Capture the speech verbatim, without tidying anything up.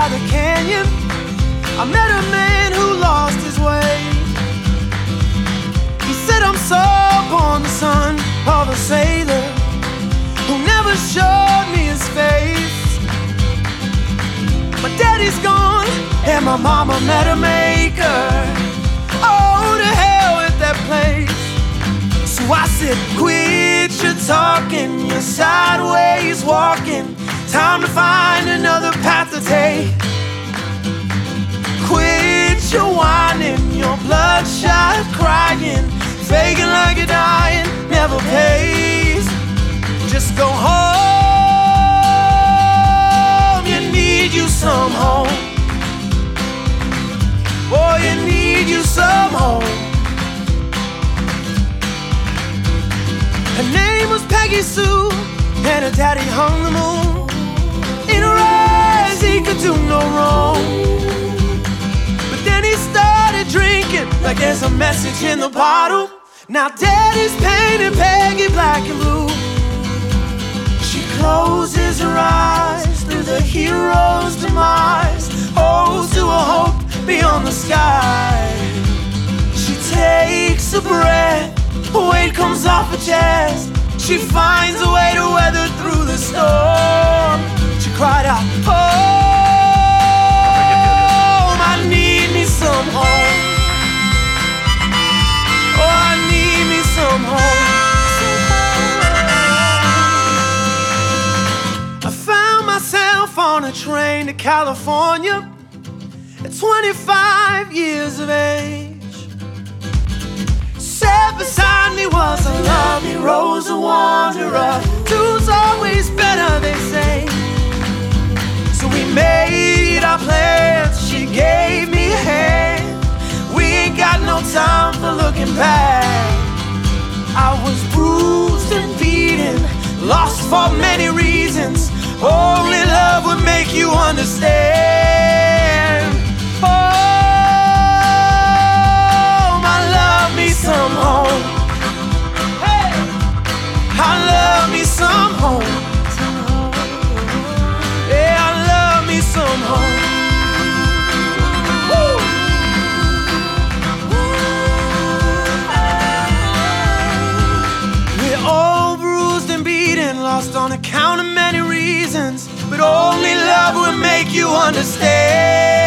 by the canyon, I met a man who lost his way. He said, I'm so born the son of a sailor who never showed me his face. My daddy's gone and my mama met a maker. Oh, to hell with that place. So I said, quit your talking, you're sideways walking. Time to find another path to take. Quit your whining, your bloodshot crying. Faking like you're dying never pays. Just go home, you need you some home. Boy, you need you some home. Her name was Peggy Sue, and her daddy hung the moon. In her eyes he could do no wrong. But then he started drinking like there's a message in the bottle. Now daddy's painting Peggy black and blue. She closes her eyes through the hero's demise. Holds to a hope beyond the sky. She takes a breath, weight comes off her chest. She finds a way to weather through the storm. She cried out, home, I need me some home. Oh, I need me some home. I found myself on a train to California at twenty-five years of age. Sat beside me was a lovely Rosa wanderer. Two's always better, they say. So we made our plans, she gave me a hand. We ain't got no time for looking back. I was bruised and beaten, lost for many reasons. Only love would make you understand. Oh, I love me some home. Hey, I love me some home. Yeah, I love me some home. Woo. We're all bruised and beaten, lost on account of many reasons, but only love will make you understand.